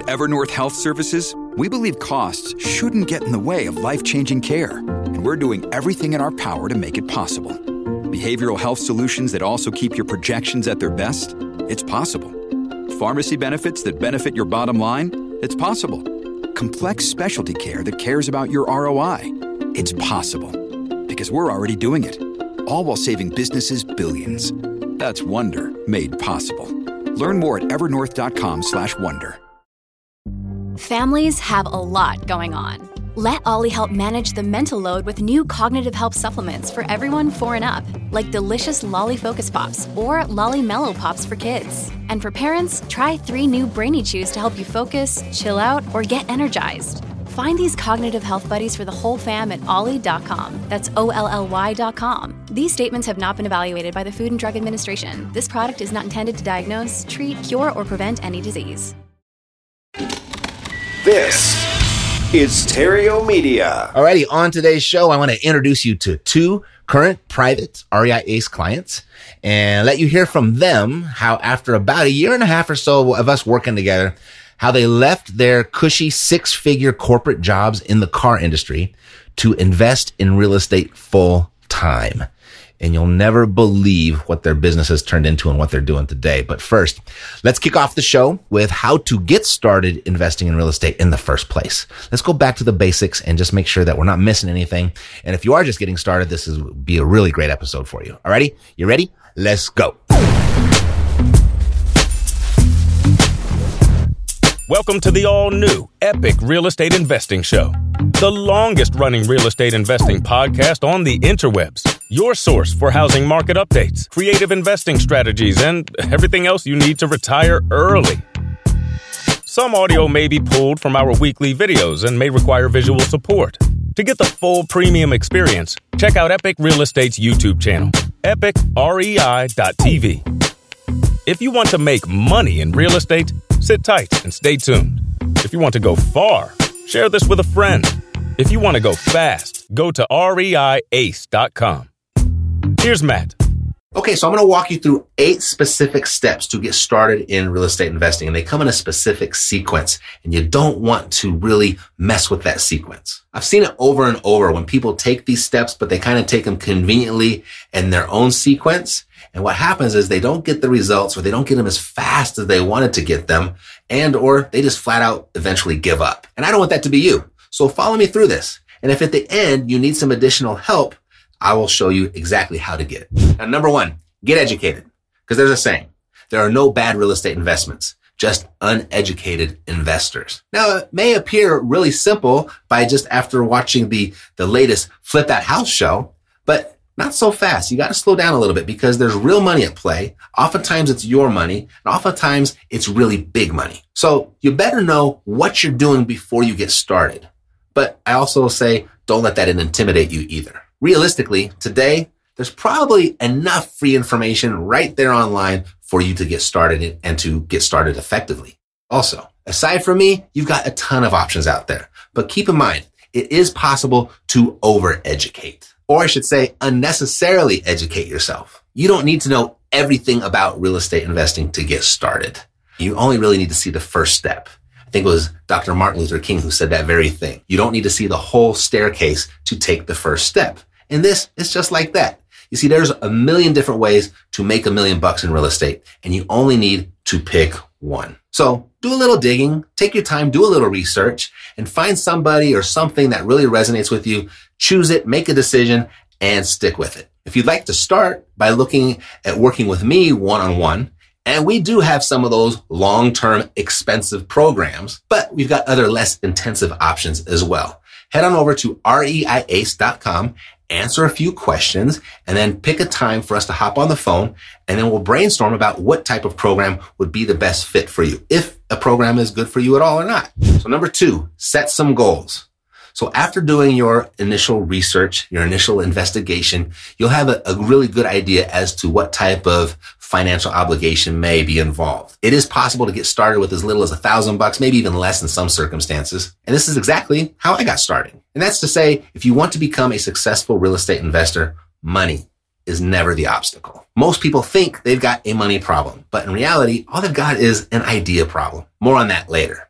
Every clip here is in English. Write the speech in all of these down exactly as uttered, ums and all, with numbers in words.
At Evernorth Health Services, we believe costs shouldn't get in the way of life-changing care, and we're doing everything in our power to make it possible. Behavioral health solutions that also keep your projections at their best? It's possible. Pharmacy benefits that benefit your bottom line? It's possible. Complex specialty care that cares about your R O I? It's possible. Because we're already doing it. All while saving businesses billions. That's Wonder made possible. Learn more at evernorth.com slash wonder. Families have a lot going on. Let Ollie help manage the mental load with new cognitive help supplements for everyone four and up, like delicious Lolly Focus Pops or Lolly Mellow Pops for kids. And for parents, try three new Brainy Chews to help you focus, chill out, or get energized. Find these cognitive health buddies for the whole fam at ollie dot com. That's O L L Y dot com. These statements have not been evaluated by the Food and Drug Administration. This product is not intended to diagnose, treat, cure, or prevent any disease. This is Stereo Media. Alrighty, on today's show, I want to introduce you to two current private R E I ACE clients and let you hear from them how after about a year and a half or so of us working together, how they left their cushy six-figure corporate jobs in the car industry to invest in real estate full time. And you'll never believe what their business has turned into and what they're doing today. But first, let's kick off the show with how to get started investing in real estate in the first place. Let's go back to the basics and just make sure that we're not missing anything. And if you are just getting started, this is be a really great episode for you. Alrighty, you ready? Let's go. Welcome to the all-new Epic Real Estate Investing Show, the longest-running real estate investing podcast on the interwebs. Your source for housing market updates, creative investing strategies, and everything else you need to retire early. Some audio may be pulled from our weekly videos and may require visual support. To get the full premium experience, check out Epic Real Estate's YouTube channel, epic rei dot t v. If you want to make money in real estate, sit tight and stay tuned. If you want to go far, share this with a friend. If you want to go fast, go to rei ace dot com. Here's Matt. Okay, so I'm going to walk you through eight specific steps to get started in real estate investing, and they come in a specific sequence, and you don't want to really mess with that sequence. I've seen it over and over when people take these steps, but they kind of take them conveniently in their own sequence. And what happens is they don't get the results, or they don't get them as fast as they wanted to get them, and or they just flat out eventually give up. And I don't want that to be you. So follow me through this. And if at the end you need some additional help, I will show you exactly how to get it. Now, number one, get educated. Because there's a saying, there are no bad real estate investments, just uneducated investors. Now, it may appear really simple by just after watching the, the latest Flip That House show, but not so fast. You got to slow down a little bit because there's real money at play. Oftentimes it's your money, and oftentimes it's really big money. So you better know what you're doing before you get started. But I also say, don't let that intimidate you either. Realistically, today, there's probably enough free information right there online for you to get started and to get started effectively. Also, aside from me, you've got a ton of options out there. But keep in mind, it is possible to over-educate. Or I should say, unnecessarily educate yourself. You don't need to know everything about real estate investing to get started. You only really need to see the first step. I think it was Doctor Martin Luther King who said that very thing. You don't need to see the whole staircase to take the first step. And this is just like that. You see, there's a million different ways to make a million bucks in real estate, and you only need to pick one. So do a little digging, take your time, do a little research, and find somebody or something that really resonates with you. Choose it, make a decision, and stick with it. If you'd like to start by looking at working with me one-on-one, and we do have some of those long-term expensive programs, but we've got other less intensive options as well. Head on over to rei ace dot com, answer a few questions, and then pick a time for us to hop on the phone, and then we'll brainstorm about what type of program would be the best fit for you, if a program is good for you at all or not. So number two, set some goals. So after doing your initial research, your initial investigation, you'll have a, a really good idea as to what type of financial obligation may be involved. It is possible to get started with as little as a thousand bucks, maybe even less in some circumstances. And this is exactly how I got started. And that's to say, if you want to become a successful real estate investor, money is never the obstacle. Most people think they've got a money problem, but in reality, all they've got is an idea problem. More on that later. But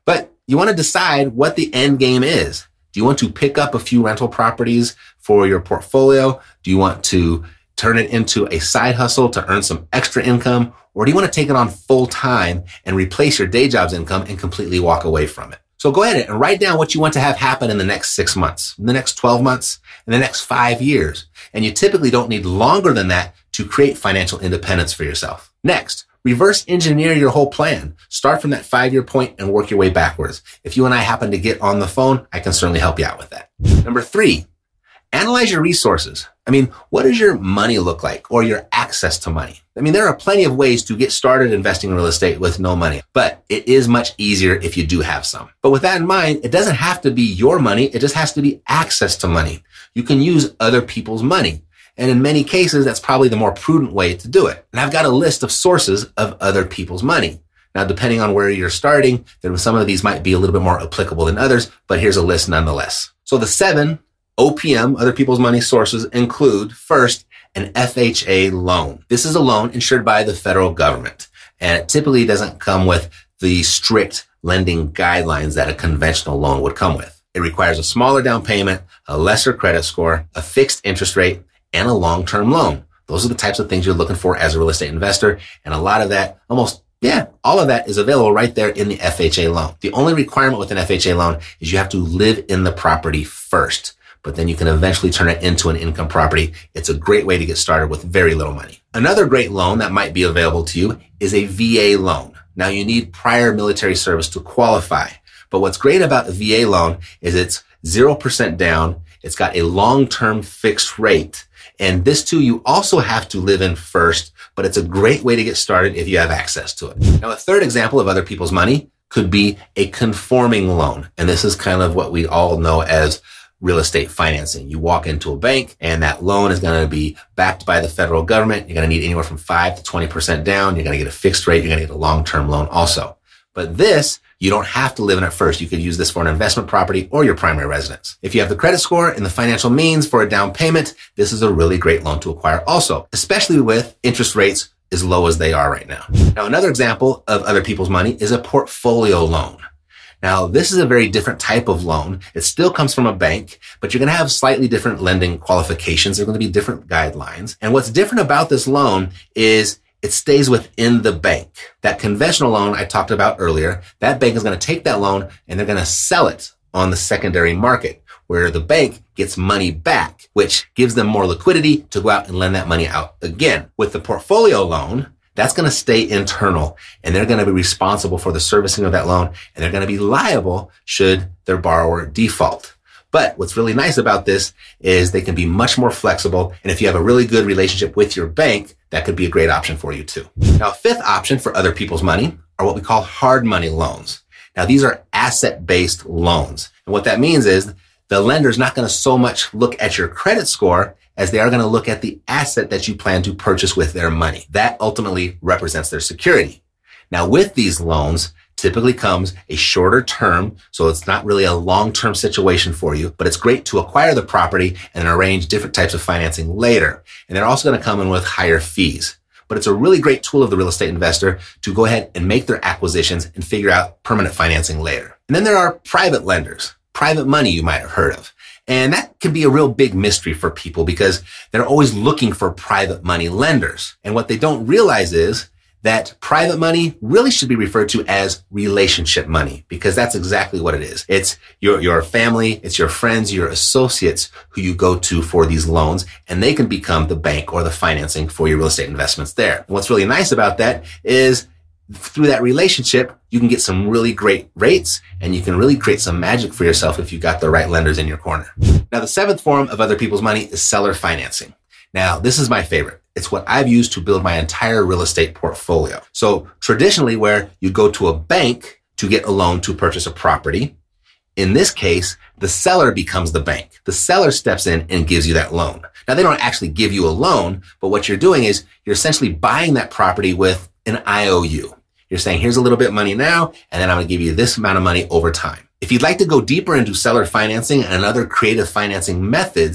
you want to decide what the end game is. Do you want to pick up a few rental properties for your portfolio? Do you want to turn it into a side hustle to earn some extra income? Or do you want to take it on full time and replace your day job's income and completely walk away from it? So go ahead and write down what you want to have happen in the next six months, in the next twelve months, in the next five years. And you typically don't need longer than that to create financial independence for yourself. Next, reverse engineer your whole plan. Start from that five-year point and work your way backwards. If you and I happen to get on the phone, I can certainly help you out with that. Number three, analyze your resources. I mean, what does your money look like, or your access to money? I mean, there are plenty of ways to get started investing in real estate with no money, but it is much easier if you do have some. But with that in mind, it doesn't have to be your money. It just has to be access to money. You can use other people's money. And in many cases, that's probably the more prudent way to do it. And I've got a list of sources of other people's money. Now, depending on where you're starting, then some of these might be a little bit more applicable than others, but here's a list nonetheless. So the seven O P M, other people's money sources, include, first, an F H A loan. This is a loan insured by the federal government, and it typically doesn't come with the strict lending guidelines that a conventional loan would come with. It requires a smaller down payment, a lesser credit score, a fixed interest rate, and a long-term loan. Those are the types of things you're looking for as a real estate investor, and a lot of that, almost Yeah, all of that is available right there in the F H A loan. The only requirement with an F H A loan is you have to live in the property first, but then you can eventually turn it into an income property. It's a great way to get started with very little money. Another great loan that might be available to you is a V A loan. Now, you need prior military service to qualify, but what's great about a V A loan is it's zero percent down. It's got a long-term fixed rate. And this too, you also have to live in first, but it's a great way to get started if you have access to it. Now, a third example of other people's money could be a conforming loan. And this is kind of what we all know as real estate financing. You walk into a bank and that loan is going to be backed by the federal government. You're going to need anywhere from five to twenty percent down. You're going to get a fixed rate. You're going to get a long-term loan also. But this, you don't have to live in it first. You could use this for an investment property or your primary residence. If you have the credit score and the financial means for a down payment, this is a really great loan to acquire also, especially with interest rates as low as they are right now. Now, another example of other people's money is a portfolio loan. Now, this is a very different type of loan. It still comes from a bank, but you're going to have slightly different lending qualifications. There are going to be different guidelines. And what's different about this loan is it stays within the bank. That conventional loan I talked about earlier, that bank is going to take that loan and they're going to sell it on the secondary market, where the bank gets money back, which gives them more liquidity to go out and lend that money out again. With the portfolio loan, that's going to stay internal, and they're going to be responsible for the servicing of that loan, and they're going to be liable should their borrower default. But what's really nice about this is they can be much more flexible. And if you have a really good relationship with your bank, that could be a great option for you too. Now, a fifth option for other people's money are what we call hard money loans. Now, these are asset-based loans. And what that means is the lender's not going to so much look at your credit score as they are going to look at the asset that you plan to purchase with their money. That ultimately represents their security. Now, with these loans, typically comes a shorter term, so it's not really a long-term situation for you, but it's great to acquire the property and arrange different types of financing later. And they're also going to come in with higher fees. But it's a really great tool of the real estate investor to go ahead and make their acquisitions and figure out permanent financing later. And then there are private lenders, private money you might have heard of. And that can be a real big mystery for people because they're always looking for private money lenders. And what they don't realize is that private money really should be referred to as relationship money, because that's exactly what it is. It's your, your family, it's your friends, your associates who you go to for these loans, and they can become the bank or the financing for your real estate investments there. And what's really nice about that is through that relationship, you can get some really great rates, and you can really create some magic for yourself if you got the right lenders in your corner. Now, the seventh form of other people's money is seller financing. Now, this is my favorite. It's what I've used to build my entire real estate portfolio. So traditionally, where you go to a bank to get a loan to purchase a property, in this case, the seller becomes the bank. The seller steps in and gives you that loan. Now, they don't actually give you a loan, but what you're doing is you're essentially buying that property with an I O U. You're saying, here's a little bit of money now, and then I'm going to give you this amount of money over time. If you'd like to go deeper into seller financing and other creative financing methods,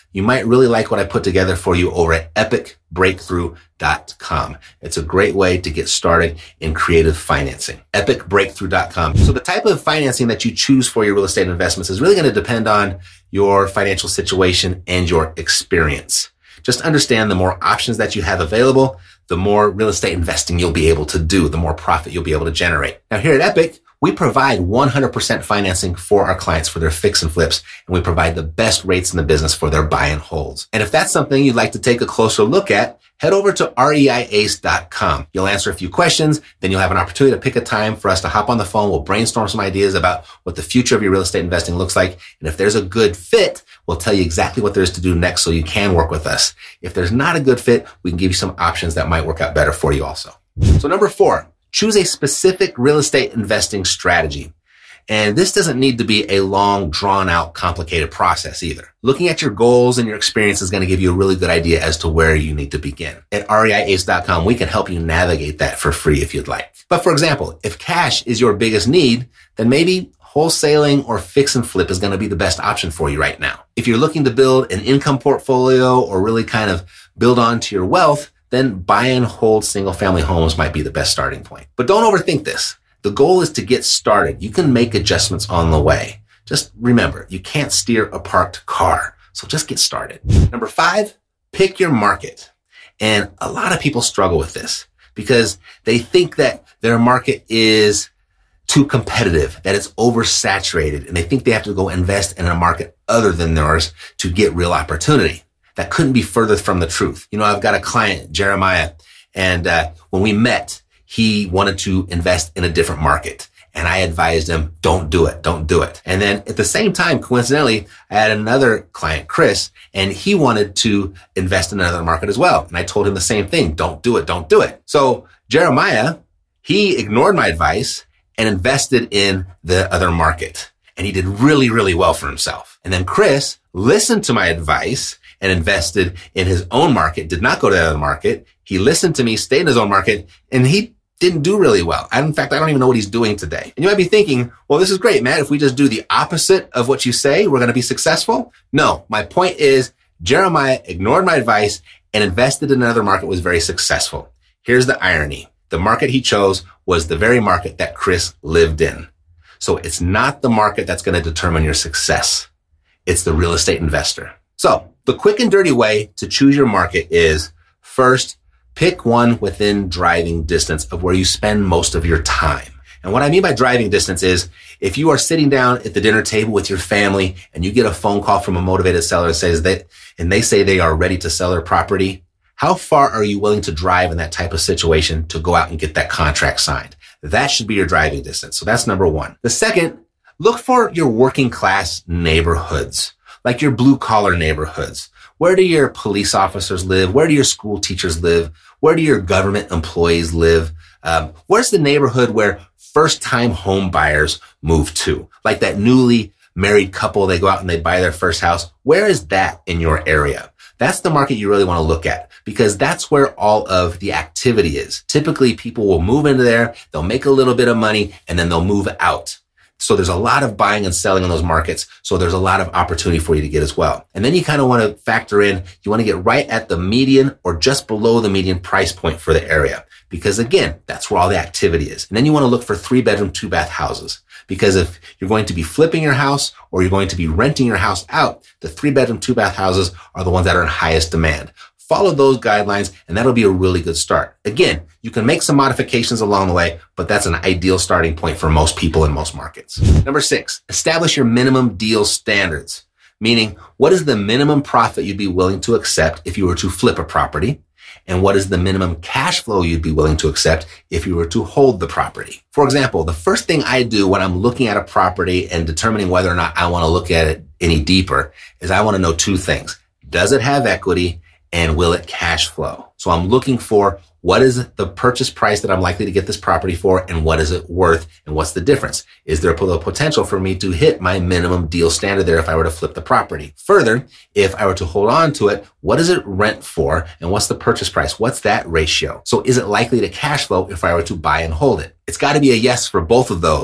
you might really like what I put together for you over at epic breakthrough dot com. It's a great way to get started in creative financing. epic breakthrough dot com. So the type of financing that you choose for your real estate investments is really going to depend on your financial situation and your experience. Just understand the more options that you have available, the more real estate investing you'll be able to do, the more profit you'll be able to generate. Now here at Epic, we provide one hundred percent financing for our clients for their fix and flips, and we provide the best rates in the business for their buy and holds. And if that's something you'd like to take a closer look at, head over to reiace dot com. You'll answer a few questions, then you'll have an opportunity to pick a time for us to hop on the phone. We'll brainstorm some ideas about what the future of your real estate investing looks like. And if there's a good fit, we'll tell you exactly what there is to do next so you can work with us. If there's not a good fit, we can give you some options that might work out better for you also. So number four, choose a specific real estate investing strategy. And this doesn't need to be a long, drawn-out, complicated process either. Looking at your goals and your experience is going to give you a really good idea as to where you need to begin. At reiace dot com, we can help you navigate that for free if you'd like. But for example, if cash is your biggest need, then maybe wholesaling or fix and flip is going to be the best option for you right now. If you're looking to build an income portfolio or really kind of build onto your wealth, then buy and hold single family homes might be the best starting point. But don't overthink this. The goal is to get started. You can make adjustments on the way. Just remember, you can't steer a parked car. So just get started. Number five, pick your market. And a lot of people struggle with this because they think that their market is too competitive, that it's oversaturated, and they think they have to go invest in a market other than theirs to get real opportunity. That couldn't be further from the truth. You know, I've got a client, Jeremiah, and uh, when we met, he wanted to invest in a different market. And I advised him, don't do it, don't do it. And then at the same time, coincidentally, I had another client, Chris, and he wanted to invest in another market as well. And I told him the same thing, don't do it, don't do it. So Jeremiah, he ignored my advice and invested in the other market. And he did really, really well for himself. And then Chris listened to my advice and invested in his own market, did not go to the other market. He listened to me, stayed in his own market, and he didn't do really well. In fact, I don't even know what he's doing today. And you might be thinking, well, this is great, Matt. If we just do the opposite of what you say, we're going to be successful. No, my point is Jeremiah ignored my advice and invested in another market, was very successful. Here's the irony. The market he chose was the very market that Chris lived in. So it's not the market that's going to determine your success. It's the real estate investor. So the quick and dirty way to choose your market is first, pick one within driving distance of where you spend most of your time. And what I mean by driving distance is if you are sitting down at the dinner table with your family and you get a phone call from a motivated seller that says that, and they say they are ready to sell their property, how far are you willing to drive in that type of situation to go out and get that contract signed? That should be your driving distance. So that's number one. The second, look for your working class neighborhoods, like your blue collar neighborhoods. Where do your police officers live? Where do your school teachers live? Where do your government employees live? Um, where's the neighborhood where first time home buyers move to? Like that newly married couple, they go out and they buy their first house. Where is that in your area? That's the market you really want to look at because that's where all of the activity is. Typically, people will move into there, they'll make a little bit of money, and then they'll move out. So there's a lot of buying and selling in those markets. So there's a lot of opportunity for you to get as well. And then you kind of want to factor in, you want to get right at the median or just below the median price point for the area. Because again, that's where all the activity is. And then you want to look for three bedroom, two bath houses. Because if you're going to be flipping your house or you're going to be renting your house out, the three bedroom, two bath houses are the ones that are in highest demand. Follow those guidelines and that'll be a really good start. Again, you can make some modifications along the way, but that's an ideal starting point for most people in most markets. Number six, establish your minimum deal standards, meaning what is the minimum profit you'd be willing to accept if you were to flip a property? And what is the minimum cash flow you'd be willing to accept if you were to hold the property? For example, the first thing I do when I'm looking at a property and determining whether or not I want to look at it any deeper is I want to know two things. Does it have equity? And will it cash flow? So I'm looking for what is the purchase price that I'm likely to get this property for and what is it worth and what's the difference? Is there a potential for me to hit my minimum deal standard there if I were to flip the property? Further, if I were to hold on to it, what does it rent for and what's the purchase price? What's that ratio? So is it likely to cash flow if I were to buy and hold it? It's got to be a yes for both of those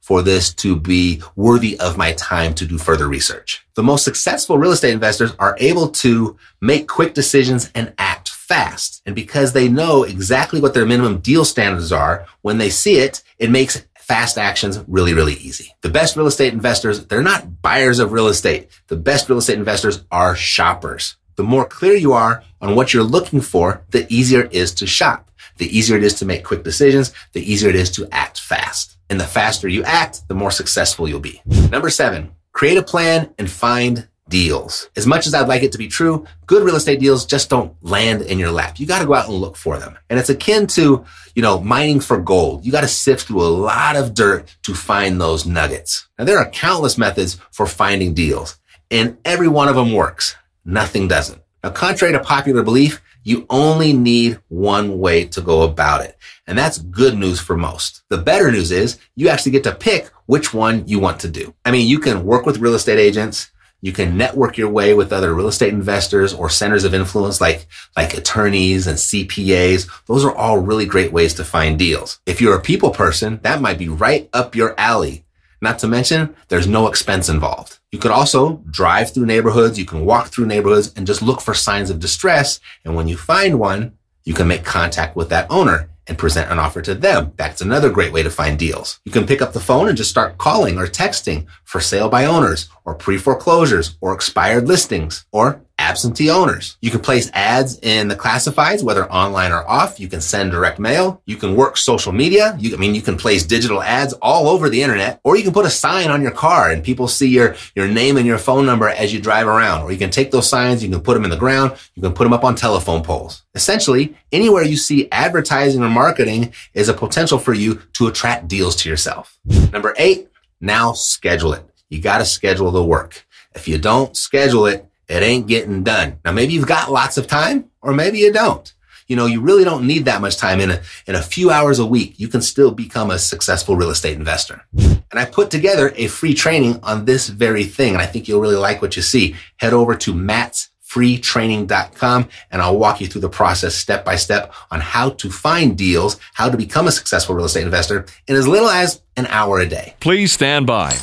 for this to be worthy of my time to do further research. The most successful real estate investors are able to make quick decisions and act fast. And because they know exactly what their minimum deal standards are, when they see it, it makes fast actions really, really easy. The best real estate investors, they're not buyers of real estate. The best real estate investors are shoppers. The more clear you are on what you're looking for, the easier it is to shop. The easier it is to make quick decisions, the easier it is to act fast. And the faster you act, the more successful you'll be. Number seven, create a plan and find deals. As much as I'd like it to be true, good real estate deals just don't land in your lap. You got to go out and look for them. And it's akin to, you know, mining for gold. You got to sift through a lot of dirt to find those nuggets. Now, there are countless methods for finding deals, and every one of them works. Nothing doesn't. Now, contrary to popular belief, you only need one way to go about it. And that's good news for most. The better news is you actually get to pick which one you want to do. I mean, you can work with real estate agents. You can network your way with other real estate investors or centers of influence like, like attorneys and C P As. Those are all really great ways to find deals. If you're a people person, that might be right up your alley. Not to mention, there's no expense involved. You could also drive through neighborhoods. You can walk through neighborhoods and just look for signs of distress. And when you find one, you can make contact with that owner and present an offer to them. That's another great way to find deals. You can pick up the phone and just start calling or texting for sale by owners or pre-foreclosures or expired listings or absentee owners. You can place ads in the classifieds, whether online or off. You can send direct mail. You can work social media. You, I mean, you can place digital ads all over the internet, or you can put a sign on your car and people see your, your name and your phone number as you drive around. Or you can take those signs, you can put them in the ground, you can put them up on telephone poles. Essentially, anywhere you see advertising or marketing is a potential for you to attract deals to yourself. Number eight, now schedule it. You got to schedule the work. If you don't schedule it, it ain't getting done. Now, maybe you've got lots of time, or maybe you don't. You know, you really don't need that much time. In a, in a few hours a week, you can still become a successful real estate investor. And I put together a free training on this very thing, and I think you'll really like what you see. Head over to mats free training dot com, and I'll walk you through the process step by step on how to find deals, how to become a successful real estate investor in as little as an hour a day. Please stand by.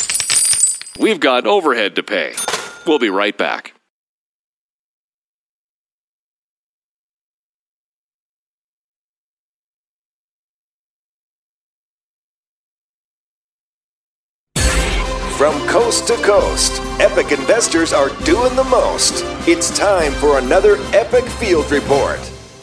We've got overhead to pay. We'll be right back. From coast to coast, Epic investors are doing the most. It's time for another Epic Field Report.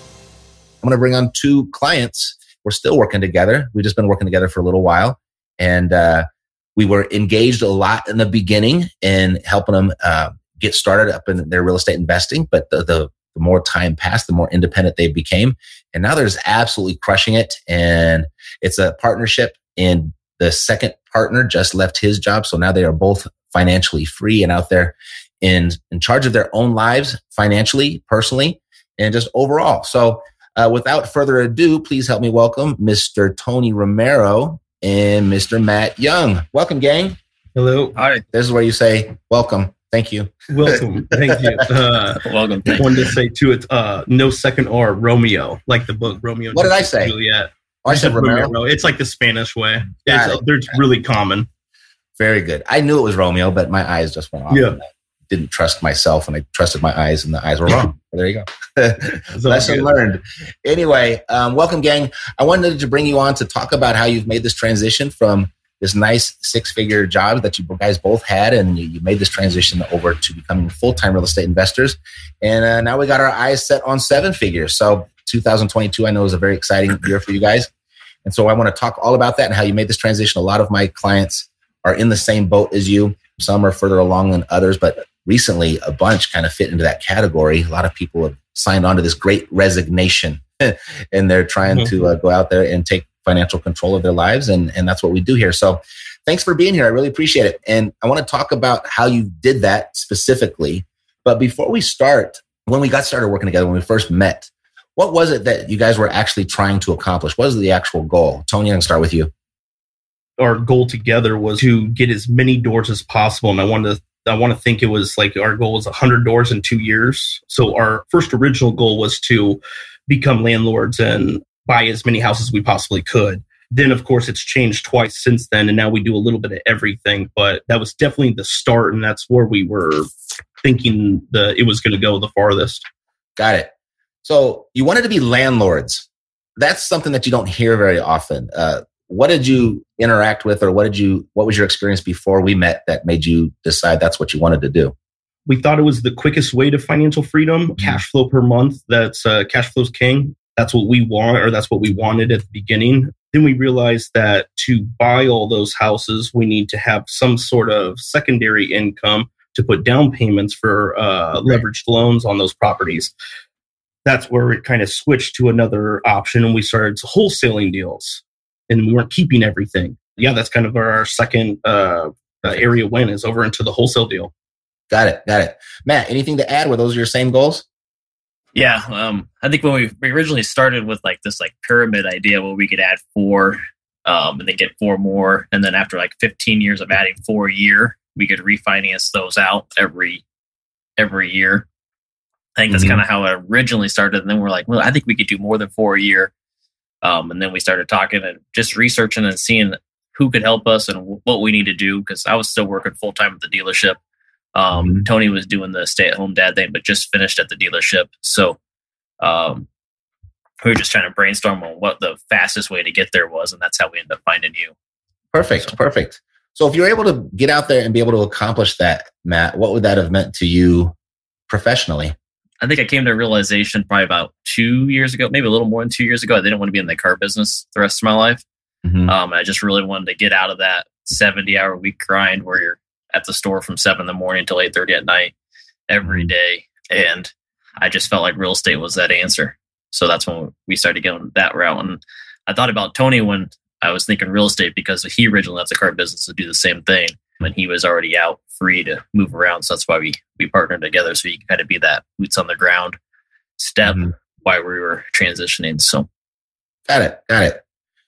I'm going to bring on two clients. We're still working together. We've just been working together for a little while. And uh, we were engaged a lot in the beginning in helping them uh, get started up in their real estate investing. But the, the, the more time passed, the more independent they became. And now they're just absolutely crushing it. And it's a partnership. And the second partner just left his job. So now they are both financially free and out there in, in charge of their own lives, financially, personally, and just overall. So uh, without further ado, please help me welcome Mister Tony Romero and Mister Matt Young. Welcome, gang. Hello. Hi. This is where you say, welcome. Thank you. Welcome. Thank you. Uh, Welcome. I wanted to say, too, it's uh, no second R, Romeo, like the book Romeo. What did I say? Juliet. Oh, I said Romero. Romero. It's like the Spanish way. Got It's, it. it's really common. Very good. I knew it was Romeo, but my eyes just went off. Yeah. I didn't trust myself, and I trusted my eyes, and the eyes were wrong. Well, there you go. Lesson good. learned. Anyway, um, welcome, gang. I wanted to bring you on to talk about how you've made this transition from this nice six-figure job that you guys both had, and you, you made this transition over to becoming full-time real estate investors. And uh, now we got our eyes set on seven figures. So two thousand twenty-two, I know, is a very exciting year for you guys. And so I want to talk all about that and how you made this transition. A lot of my clients are in the same boat as you. Some are further along than others, but recently a bunch kind of fit into that category. A lot of people have signed on to this great resignation and they're trying mm-hmm. to uh, go out there and take financial control of their lives. And, and that's what we do here. So thanks for being here. I really appreciate it. And I want to talk about how you did that specifically. But before we start, when we got started working together, when we first met, what was it that you guys were actually trying to accomplish? What was the actual goal? Tony, I can start with you. Our goal together was to get as many doors as possible. And I wanted to, I want to think it was like our goal was one hundred doors in two years. So our first original goal was to become landlords and buy as many houses as we possibly could. Then, of course, it's changed twice since then. And now we do a little bit of everything. But that was definitely the start. And that's where we were thinking that it was going to go the farthest. Got it. So you wanted to be landlords. That's something that you don't hear very often. Uh, what did you interact with, or what did you? What was your experience before we met that made you decide that's what you wanted to do? We thought it was the quickest way to financial freedom. Cash flow per month. That's uh, cash flow's king. That's what we want, or that's what we wanted at the beginning. Then we realized that to buy all those houses, we need to have some sort of secondary income to put down payments for uh, leveraged loans on those properties. That's where it kind of switched to another option, and we started wholesaling deals, and we weren't keeping everything. Yeah, that's kind of our second uh, uh, area win is over into the wholesale deal. Got it. Got it. Matt, anything to add? Were those your same goals? Yeah. Um, I think when we, we originally started with like this like pyramid idea where we could add four um, and then get four more. And then after like fifteen years of adding four a year, we could refinance those out every every year. I think that's mm-hmm. kind of how it originally started. And then we're like, well, I think we could do more than four a year. Um, and then we started talking and just researching and seeing who could help us and w- what we need to do. Because I was still working full time at the dealership. Um, mm-hmm. Tony was doing the stay-at-home dad thing, but just finished at the dealership. So um, we were just trying to brainstorm on what the fastest way to get there was, and that's how we ended up finding you. Perfect, perfect. So if you're able to get out there and be able to accomplish that, Matt, what would that have meant to you professionally? I think I came to a realization probably about two years ago, maybe a little more than two years ago. I didn't want to be in the car business the rest of my life. Mm-hmm. Um, I just really wanted to get out of that seventy-hour week grind where you're at the store from seven in the morning till eight thirty at night every day. And I just felt like real estate was that answer. So that's when we started going that route. And I thought about Tony when I was thinking real estate because he originally left the car business to do the same thing. And he was already out free to move around. So that's why we, we partnered together. So you can kind of be that boots on the ground step mm-hmm. while we were transitioning. So got it. Got it.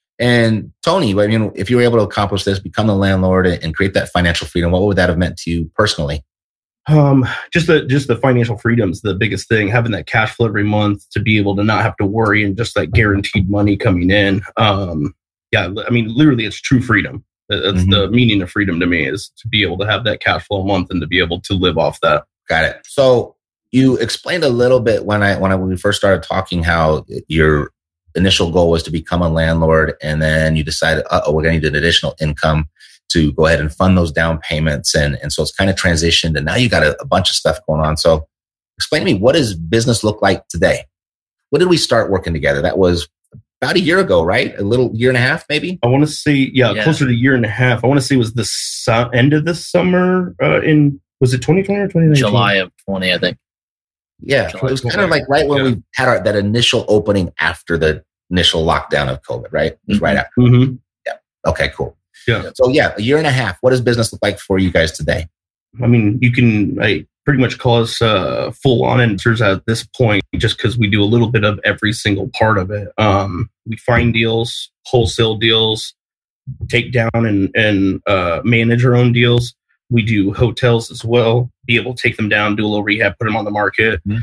And Tony, I mean, if you were able to accomplish this, become a landlord and create that financial freedom, what would that have meant to you personally? Um, just the just the financial freedom is the biggest thing. Having that cash flow every month to be able to not have to worry and just like guaranteed money coming in. Um, yeah, I mean, literally, it's true freedom. That's mm-hmm. the meaning of freedom to me, is to be able to have that cash flow a month and to be able to live off that. Got it. So you explained a little bit when I when I when we first started talking how your initial goal was to become a landlord, and then you decided, oh, we're going to need an additional income to go ahead and fund those down payments. And, and so it's kind of transitioned, and now you got a, a bunch of stuff going on. So explain to me, what does business look like today? When did we start working together? That was about a year ago, right? A little year and a half, maybe? I want to say, yeah, yeah. closer to a year and a half. I want to say it was the su- end of the summer uh, in, was it twenty twenty or twenty nineteen? July of twenty, I think. Yeah, July it was kind of like right when yeah. we had our, that initial opening after the initial lockdown of COVID, right? It was mm-hmm. right after. Mm-hmm. Yeah. Okay, cool. Yeah. So yeah, a year and a half. What does business look like for you guys today? I mean, you can I pretty much call us uh, full on answers at this point, just because we do a little bit of every single part of it. Um, we find deals, wholesale deals, take down and and uh, manage our own deals. We do hotels as well, be able to take them down, do a little rehab, put them on the market. Mm-hmm.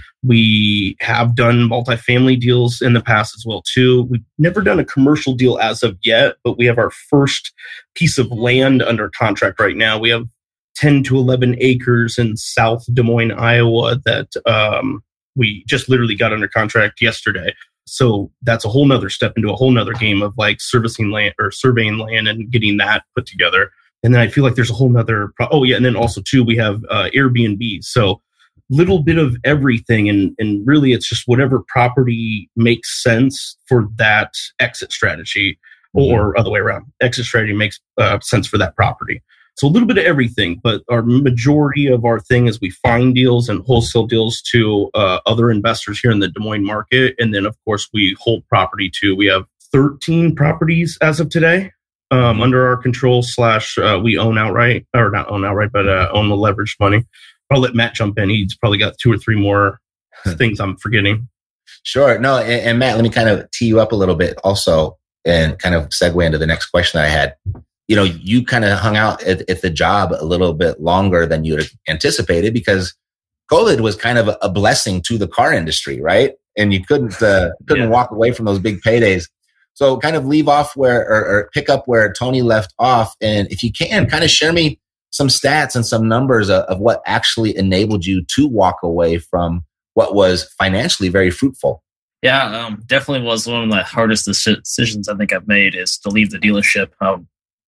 We have done multifamily deals in the past as well, too. We've never done a commercial deal as of yet, but we have our first piece of land under contract right now. We have ten to eleven acres in South Des Moines, Iowa that um, we just literally got under contract yesterday. So that's a whole nother step into a whole nother game of like servicing land or surveying land and getting that put together. And then I feel like there's a whole nother, pro- oh yeah. And then also too, we have uh, Airbnb. So little bit of everything. And, and really it's just whatever property makes sense for that exit strategy mm-hmm. or other way around. Exit strategy makes uh, sense for that property. So a little bit of everything, but our majority of our thing is we find deals and wholesale deals to uh, other investors here in the Des Moines market. And then of course we hold property too. We have thirteen properties as of today. Um, under our control slash uh, we own outright, or not own outright, but uh, own the leveraged money. I'll let Matt jump in. He's probably got two or three more things I'm forgetting. Sure. No, and, and Matt, let me kind of tee you up a little bit also and kind of segue into the next question that I had. You know, you kind of hung out at, at the job a little bit longer than you had anticipated because COVID was kind of a blessing to the car industry, right? And you couldn't uh, couldn't yeah. walk away from those big paydays. So kind of leave off where, or, or pick up where Tony left off. And if you can, kind of share me some stats and some numbers of, of what actually enabled you to walk away from what was financially very fruitful. Yeah, um, definitely was one of the hardest decisions I think I've made is to leave the dealership. Um,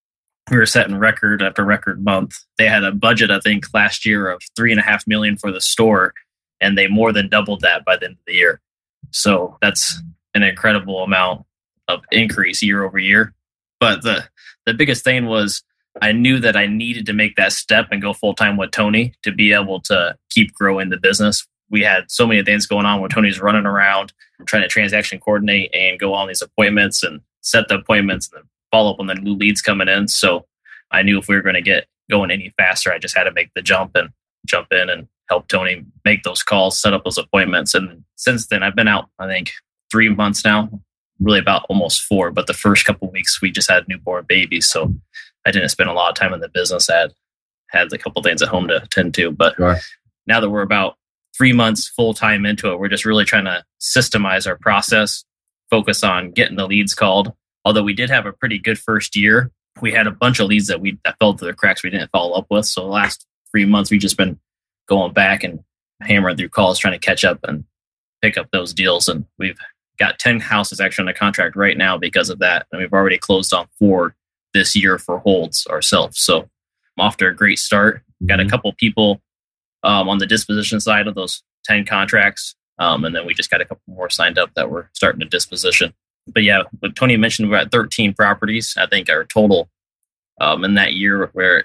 we were setting record after record month. They had a budget, I think, last year of three and a half million for the store, and they more than doubled that by the end of the year. So that's an incredible amount of increase year over year. But the the biggest thing was I knew that I needed to make that step and go full time with Tony to be able to keep growing the business. We had so many things going on where Tony's running around trying to transaction coordinate and go on these appointments and set the appointments and then follow up on the new leads coming in. So I knew if we were going to get going any faster, I just had to make the jump and jump in and help Tony make those calls, set up those appointments. And since then, I've been out, I think, three months now, really about almost four. But the first couple of weeks, we just had newborn babies. So I didn't spend a lot of time in the business. I had, had a couple of things at home to attend to. But sure. Now that we're about three months full time into it, we're just really trying to systemize our process, focus on getting the leads called. Although we did have a pretty good first year, we had a bunch of leads that we that fell through the cracks we didn't follow up with. So the last three months, we've just been going back and hammering through calls, trying to catch up and pick up those deals. And we've got ten houses actually under contract right now because of that. And we've already closed on four this year for holds ourselves. So I'm off to a great start. Got a couple people um, on the disposition side of those ten contracts. Um, and then we just got a couple more signed up that we're starting to disposition. But yeah, what Tony mentioned, we're at thirteen properties. I think our total um, in that year, we're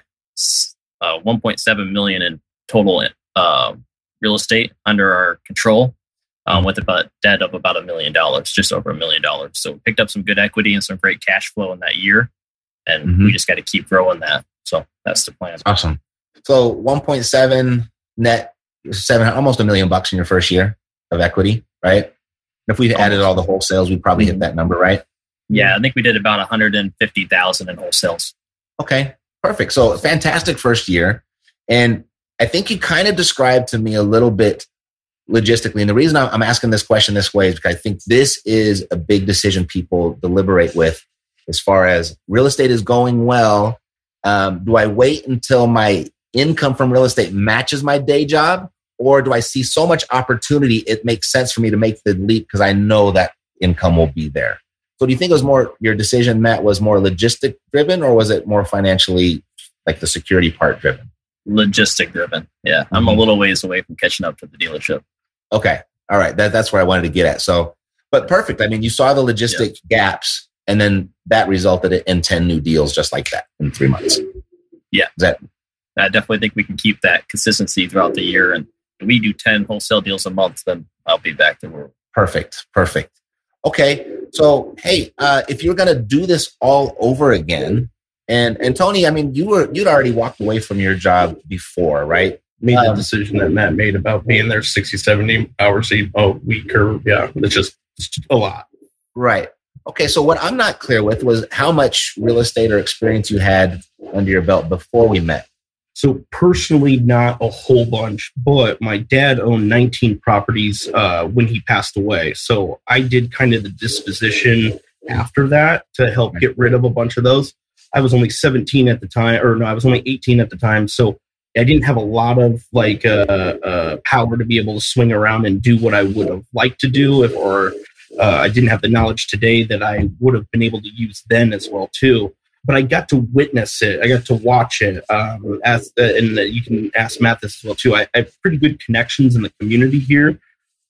uh, one point seven million in total uh, real estate under our control, um, with about debt of about a million dollars, just over a million dollars. So we picked up some good equity and some great cash flow in that year, and mm-hmm. we just got to keep growing that. So that's the plan. Awesome. So one point seven net, seven almost a million bucks in your first year of equity, right? If we added all the wholesales, we'd probably hit that number, right? Yeah, I think we did about one hundred fifty thousand in wholesales. Okay, perfect. So fantastic first year. And I think you kind of described to me a little bit logistically. And the reason I'm asking this question this way is because I think this is a big decision people deliberate with as far as real estate is going well. Um, do I wait until my income from real estate matches my day job? Or do I see so much opportunity, it makes sense for me to make the leap because I know that income will be there? So do you think it was more, your decision, Matt, was more logistic driven, or was it more financially, like the security part driven? Logistic driven. Yeah. Mm-hmm. I'm a little ways away from catching up to the dealership. Okay. All right. That, that's where I wanted to get at. So, but perfect. I mean, you saw the logistic yeah. gaps, and then that resulted in ten new deals just like that in three months. Yeah. Is that? I definitely think we can keep that consistency throughout the year, and we do ten wholesale deals a month, then I'll be back to work. Perfect. Perfect. Okay. So, hey, uh, if you're going to do this all over again, and, and Tony, I mean, you were, you'd already walked away from your job before, right? Made um, the decision that Matt made about being there sixty, seventy hours a week, or yeah, it's just, it's just a lot. Right. Okay. So what I'm not clear with was how much real estate or experience you had under your belt before we met. So personally, not a whole bunch, but my dad owned nineteen properties uh, when he passed away. So I did kind of the disposition after that to help get rid of a bunch of those. I was only seventeen at the time, or no, I was only eighteen at the time. So I didn't have a lot of like uh, uh, power to be able to swing around and do what I would have liked to do, if, or uh, I didn't have the knowledge today that I would have been able to use then as well too. But I got to witness it. I got to watch it. Um, as, uh, and you can ask Matt this as well too. I, I have pretty good connections in the community here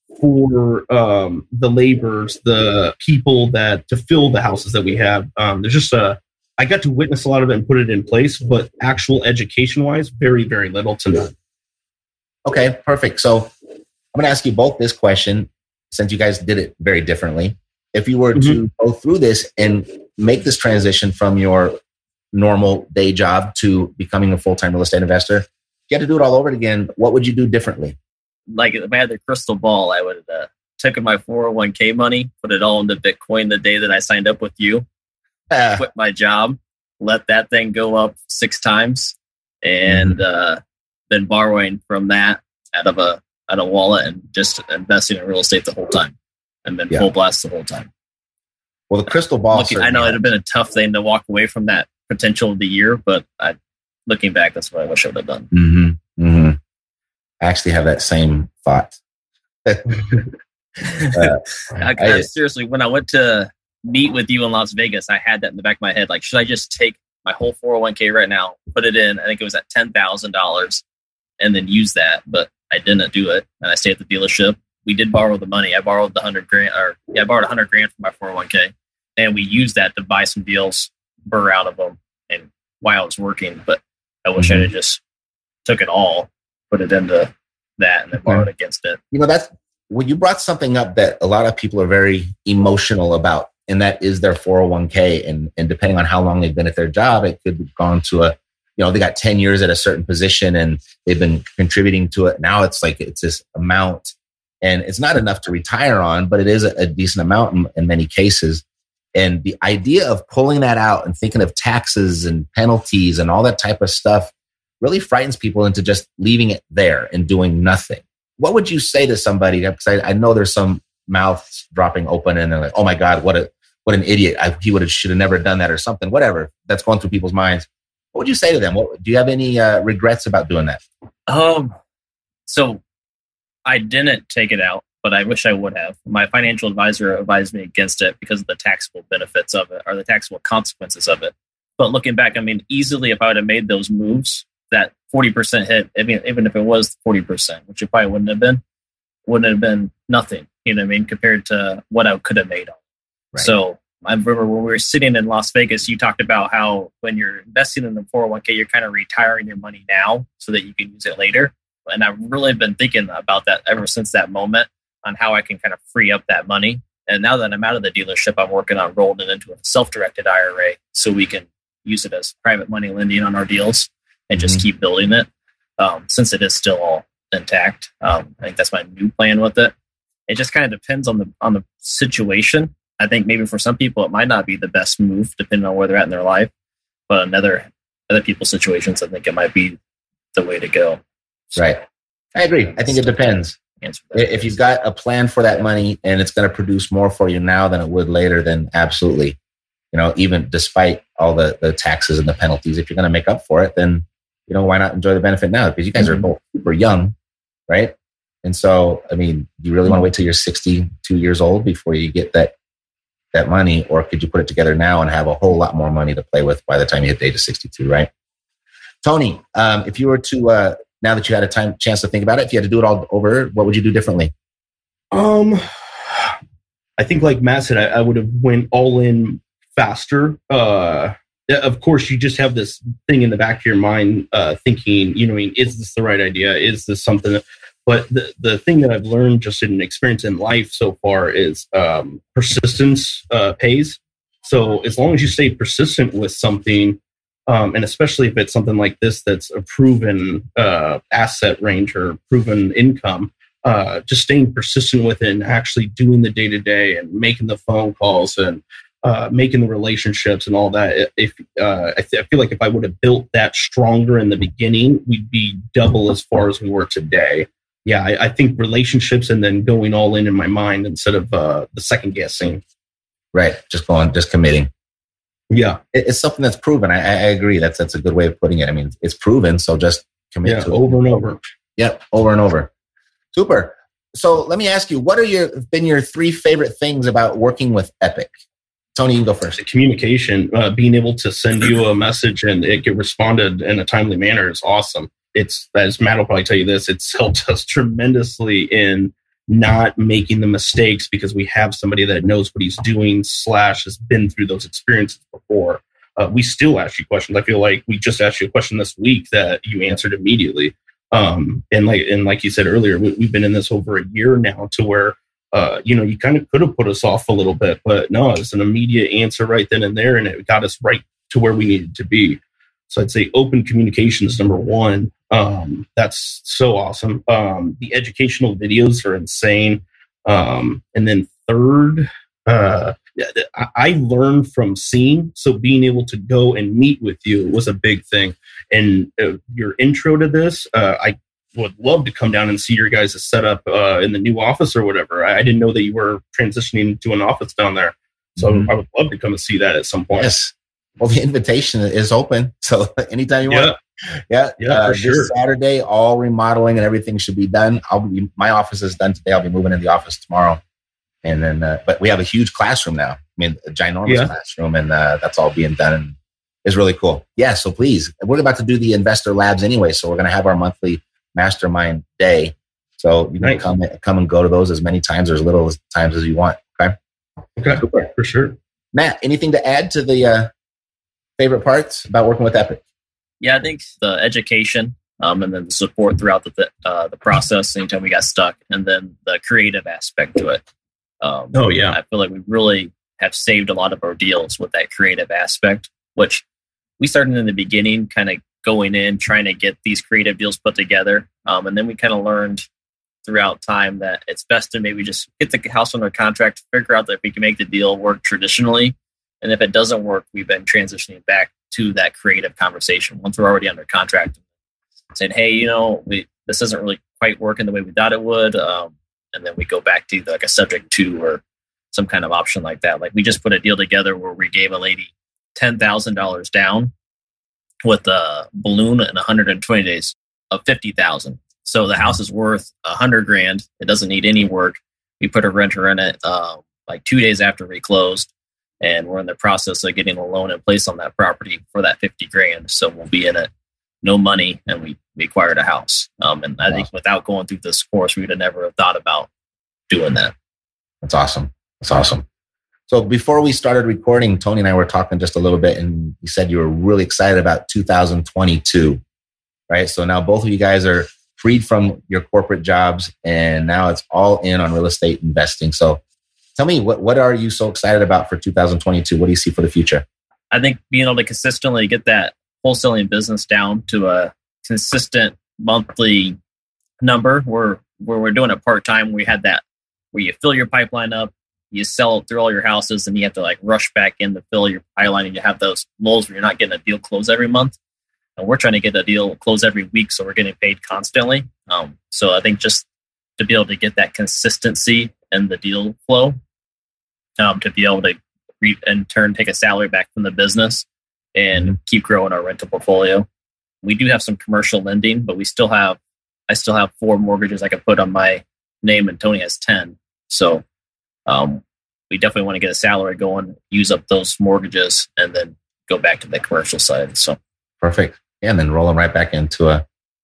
for um, the laborers, the people that to fill the houses that we have. Um, there's just a. I got to witness a lot of it and put it in place, but actual education-wise, very, very little to none. Okay, perfect. So I'm going to ask you both this question, since you guys did it very differently. If you were mm-hmm. to go through this and make this transition from your normal day job to becoming a full-time real estate investor, if you had to do it all over again, what would you do differently? Like if I had the crystal ball, I would have uh, taken my four oh one k money, put it all into Bitcoin the day that I signed up with you, uh, quit my job, let that thing go up six times, and mm-hmm. uh, then borrowing from that out of a out of wallet and just investing in real estate the whole time, and then yeah. full blast the whole time. Well, the crystal ball. Looking, I know it'd have been a tough thing to walk away from that potential of the year, but I, looking back, that's what I wish I would have done. Mm-hmm. Mm-hmm. I actually have that same thought. uh, I, I, seriously, when I went to meet with you in Las Vegas, I had that in the back of my head. Like, should I just take my whole four oh one k right now, put it in? I think it was at ten thousand dollars, and then use that. But I didn't do it, and I stayed at the dealership. We did borrow the money. I borrowed the hundred grand, or yeah, I borrowed a hundred grand from my four oh one k, and we used that to buy some deals, burr out of them, and while it was working. But I wish mm-hmm. I'd have just took it all, put it into that, and then borrowed yeah. against it. You know, that's when you brought something up that a lot of people are very emotional about, and that is their four oh one k. And, and depending on how long they've been at their job, it could have gone to a, you know, they got ten years at a certain position and they've been contributing to it. Now it's like, it's this amount, and it's not enough to retire on, but it is a, a decent amount in, in many cases. And the idea of pulling that out and thinking of taxes and penalties and all that type of stuff really frightens people into just leaving it there and doing nothing. What would you say to somebody? Because I, I know there's some mouths dropping open and they're like, "Oh my God, what a what an idiot! I, he would have should have never done that," or something. Whatever that's going through people's minds. What would you say to them? What, do you have any uh, regrets about doing that? Um, so I didn't take it out, but I wish I would have. My financial advisor advised me against it because of the taxable benefits of it or the taxable consequences of it. But looking back, I mean, easily if I would have made those moves, that forty percent hit, I mean, even if it was forty percent, which it probably wouldn't have been, wouldn't have been nothing, you know what I mean, compared to what I could have made on. Right. So I remember when we were sitting in Las Vegas, you talked about how when you're investing in the four oh one k, you're kind of retiring your money now so that you can use it later. And I've really been thinking about that ever since that moment on how I can kind of free up that money. And now that I'm out of the dealership, I'm working on rolling it into a self-directed I R A so we can use it as private money lending on our deals and just mm-hmm. keep building it um, since it is still all intact. Um, I think that's my new plan with it. It just kind of depends on the on the situation. I think maybe for some people it might not be the best move depending on where they're at in their life, but in other other people's situations, I think it might be the way to go. So, right. I agree. I think it depends. If you've got a plan for that money and it's going to produce more for you now than it would later, then absolutely. You know, even despite all the, the taxes and the penalties, if you're going to make up for it, then, you know, why not enjoy the benefit now? Because you guys mm-hmm. are both super young, right? And so, I mean, do you really want to wait till you're sixty-two years old before you get that that money? Or could you put it together now and have a whole lot more money to play with by the time you hit the age of sixty-two, right? Tony, um, if you were to, uh, now that you had a time chance to think about it, if you had to do it all over, what would you do differently? Um, I think like Matt said, I, I would have went all in faster. Uh, of course, you just have this thing in the back of your mind uh, thinking, you know, I mean, is this the right idea? Is this something that, but the, the thing that I've learned just in experience in life so far is um, persistence uh, pays. So as long as you stay persistent with something, um, and especially if it's something like this that's a proven uh, asset range or proven income, uh, just staying persistent with it and actually doing the day-to-day and making the phone calls and uh, making the relationships and all that. If uh, I, th- I feel like if I would have built that stronger in the beginning, we'd be double as far as we were today. Yeah, I, I think relationships and then going all in in my mind instead of uh, the second guessing. Right, just going, just committing. Yeah, it, it's something that's proven. I, I agree. That's that's a good way of putting it. I mean, it's proven, so just commit yeah, to it over and over. Yep, over and over. Super. So let me ask you, what are your been your three favorite things about working with Epic? Tony, you go first. The communication, uh, being able to send you a message and it get responded in a timely manner is awesome. It's, as Matt will probably tell you this, it's helped us tremendously in not making the mistakes because we have somebody that knows what he's doing slash has been through those experiences before. Uh, we still ask you questions. I feel like we just asked you a question this week that you answered immediately. Um, and like and like you said earlier, we, we've been in this over a year now to where, uh, you know, you kind of could have put us off a little bit, but no, it's an immediate answer right then and there, and it got us right to where we needed to be. So I'd say open communication is number one. Um, that's so awesome. Um, the educational videos are insane. Um, and then third, uh, I learned from seeing, so being able to go and meet with you was a big thing. And uh, your intro to this, uh, I would love to come down and see your guys' setup uh, in the new office or whatever. I didn't know that you were transitioning to an office down there. So Mm-hmm. I would love to come and see that at some point. Yes. Well, the invitation is open. So anytime you Yeah. want. Yeah. Yeah, uh, for this sure. Saturday, all remodeling and everything should be done. I'll be, my office is done today. I'll be moving in the office tomorrow. And then, uh, but we have a huge classroom now. I mean, a ginormous Yeah. classroom, and uh, that's all being done. And it's really cool. Yeah. So please, we're about to do the investor labs anyway. So we're going to have our monthly mastermind day. So you can Nice. come, come and go to those as many times or as little as times as you want. Okay. Okay, Super. for sure. Matt, anything to add to the uh, favorite parts about working with Epic? Yeah, I think the education um, and then the support throughout the uh, the process anytime we got stuck, and then the creative aspect to it. Um, Oh, yeah. I feel like we really have saved a lot of our deals with that creative aspect, which we started in the beginning, kind of going in, trying to get these creative deals put together. Um, and then we kind of learned throughout time that it's best to maybe just get the house under contract, figure out that if we can make the deal work traditionally. And if it doesn't work, we've been transitioning back to that creative conversation once we're already under contract, saying, hey, you know, we, this isn't really quite working the way we thought it would. Um, and then we go back to like a subject to or some kind of option like that. Like we just put a deal together where we gave a lady ten thousand dollars down with a balloon in one hundred twenty days of fifty thousand dollars. So the house is worth a hundred grand. It doesn't need any work. We put a renter in it uh, like two days after we closed, and we're in the process of getting a loan in place on that property for that fifty grand. So we'll be in it, no money, and we, we acquired a house. Um, and I wow. think without going through this course, we would have never have thought about doing that. That's awesome. That's awesome. So before we started recording, Tony and I were talking just a little bit, and you said you were really excited about two thousand twenty-two, right? So now both of you guys are freed from your corporate jobs, and now it's all in on real estate investing. So tell me, what, what are you so excited about for two thousand twenty-two? What do you see for the future? I think being able to consistently get that wholesaling business down to a consistent monthly number where, where we're doing it part-time. We had that where you fill your pipeline up, you sell it through all your houses, and you have to like rush back in to fill your pipeline, and you have those lulls where you're not getting a deal closed every month. And we're trying to get a deal closed every week, so we're getting paid constantly. Um, so I think just to be able to get that consistency in the deal flow, um, to be able to re- in turn take a salary back from the business and mm-hmm. keep growing our rental portfolio. We do have some commercial lending, but we still have I still have four mortgages I could put on my name, and Tony has ten. So um, we definitely want to get a salary going, use up those mortgages, and then go back to the commercial side. So perfect. Yeah, and then roll them right back into a,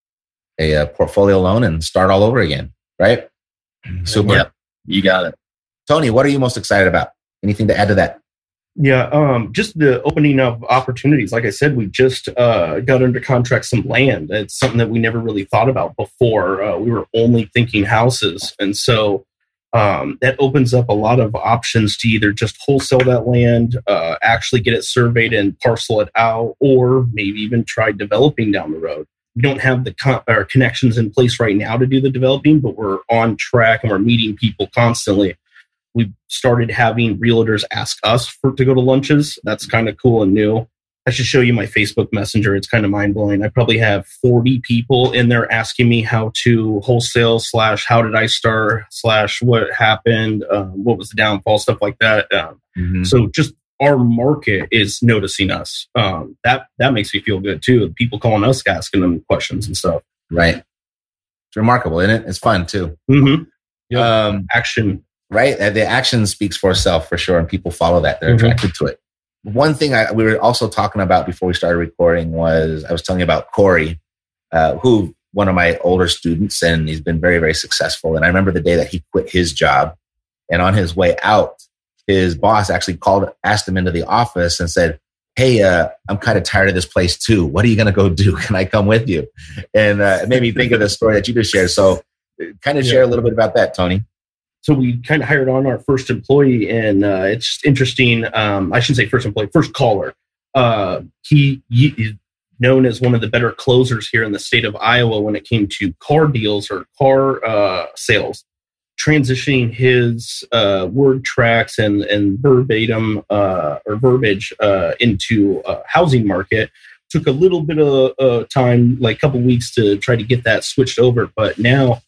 a, a portfolio loan and start all over again, right? Super. Yep, you got it. Tony, what are you most excited about? Anything to add to that? Yeah, um, just the opening of opportunities. Like I said, we just uh, got under contract some land. It's something that we never really thought about before. Uh, we were only thinking houses. And so um, that opens up a lot of options to either just wholesale that land, uh, actually get it surveyed and parcel it out, or maybe even try developing down the road. We don't have the con- or connections in place right now to do the developing, but we're on track and we're meeting people constantly. We started having realtors ask us for to go to lunches. That's kind of cool and new. I should show you my Facebook Messenger. It's kind of mind blowing. I probably have forty people in there asking me how to wholesale slash how did I start slash what happened, um, what was the downfall, stuff like that. Um, mm-hmm. So just our market is noticing us. Um, that that makes me feel good too. People calling us, asking them questions and stuff. Right. It's remarkable, isn't it? It's fun too. Mm-hmm. Yep. Um, action. Right. The action speaks for itself for sure. And people follow that. They're mm-hmm. attracted to it. One thing I, we were also talking about before we started recording was I was telling you about Corey, uh, who one of my older students, and he's been very, very successful. And I remember the day that he quit his job, and on his way out, his boss actually called, asked him into the office and said, hey, uh, I'm kind of tired of this place too. What are you going to go do? Can I come with you? And uh, it made me think of the story that you just shared. So kind of share a little bit about that, Tony. So we kind of hired on our first employee, and uh, it's interesting. Um, I shouldn't say first employee, first caller. Uh, he, he is known as one of the better closers here in the state of Iowa when it came to car deals or car uh, sales. Transitioning his uh, word tracks and, and verbatim uh, or verbiage uh, into a housing market took a little bit of uh, time, like a couple weeks to try to get that switched over. But now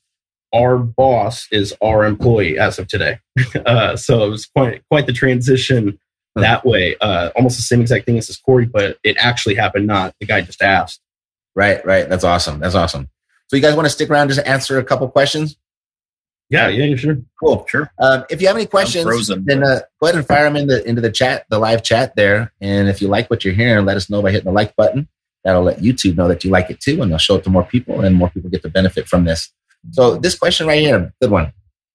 our boss is our employee as of today. Uh, so it was quite quite the transition that way. Uh, almost the same exact thing as this Corey, but it actually happened. Not the guy just asked. Right, right. That's awesome. That's awesome. So you guys want to stick around just to answer a couple questions? Yeah, yeah, sure. Cool. Sure. Um, if you have any questions, then uh, go ahead and fire them in the, into the chat, the live chat there. And if you like what you're hearing, let us know by hitting the like button. That'll let YouTube know that you like it too, and they'll show it to more people, and more people get to benefit from this. So this question right here, good one,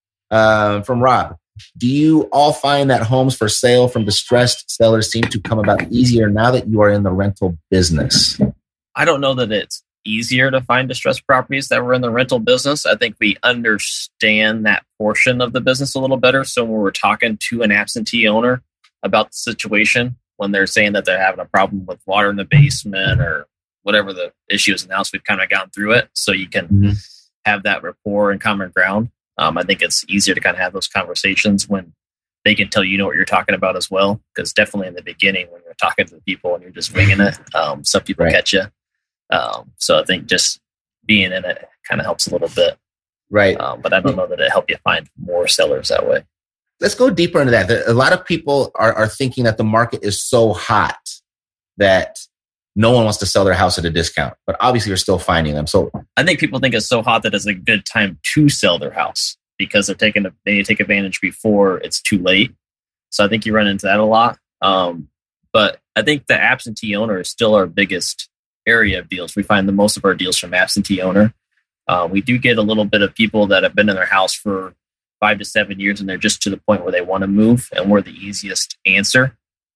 uh, from Rob. Do you all find that homes for sale from distressed sellers seem to come about easier now that you are in the rental business? I don't know that it's easier to find distressed properties that were in the rental business. I think we understand that portion of the business a little better. So when we're talking to an absentee owner about the situation, when they're saying that they're having a problem with water in the basement or whatever the issue is in the house, we've kind of gone through it. So you can mm-hmm. have that rapport and common ground. Um, I think it's easier to kind of have those conversations when they can tell you know what you're talking about as well. Because definitely in the beginning, when you're talking to the people and you're just winging it, um, some people right. catch you. Um, so I think just being in it kind of helps a little bit. Right. Um, but I don't know that it helps you find more sellers that way. Let's go deeper into that. A lot of people are, are thinking that the market is so hot that no one wants to sell their house at a discount, but obviously you're still finding them. So I think people think it's so hot that it's a good time to sell their house because they're taking a, they take advantage before it's too late. So I think you run into that a lot. Um, but I think the absentee owner is still our biggest area of deals. We find the most of our deals from absentee owner. Uh, we do get a little bit of people that have been in their house for five to seven years and they're just to the point where they want to move, and we're the easiest answer.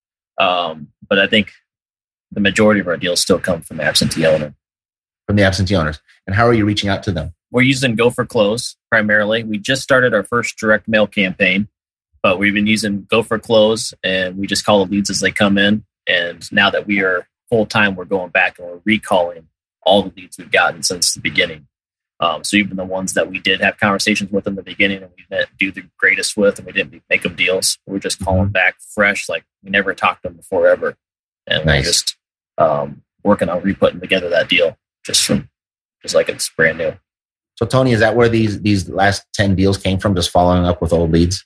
Um, but I think the majority of our deals still come from absentee owner. From the absentee owners. And how are you reaching out to them? We're using Go for Close primarily. We just started our first direct mail campaign, but we've been using Go for Close, and we just call the leads as they come in. And now that we are full time, we're going back and we're recalling all the leads we've gotten since the beginning. Um, so even the ones that we did have conversations with in the beginning and we didn't do the greatest with and we didn't make them deals, we're just calling back fresh, like we never talked to them before ever. And nice. We're just um, working on re-putting together that deal just from just like it's brand new. So Tony, is that where these these last ten deals came from? Just following up with old leads?